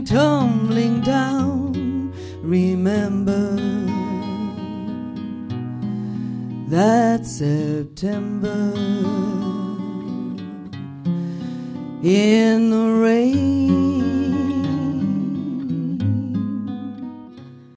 tumbling down. Remember that September in the rain.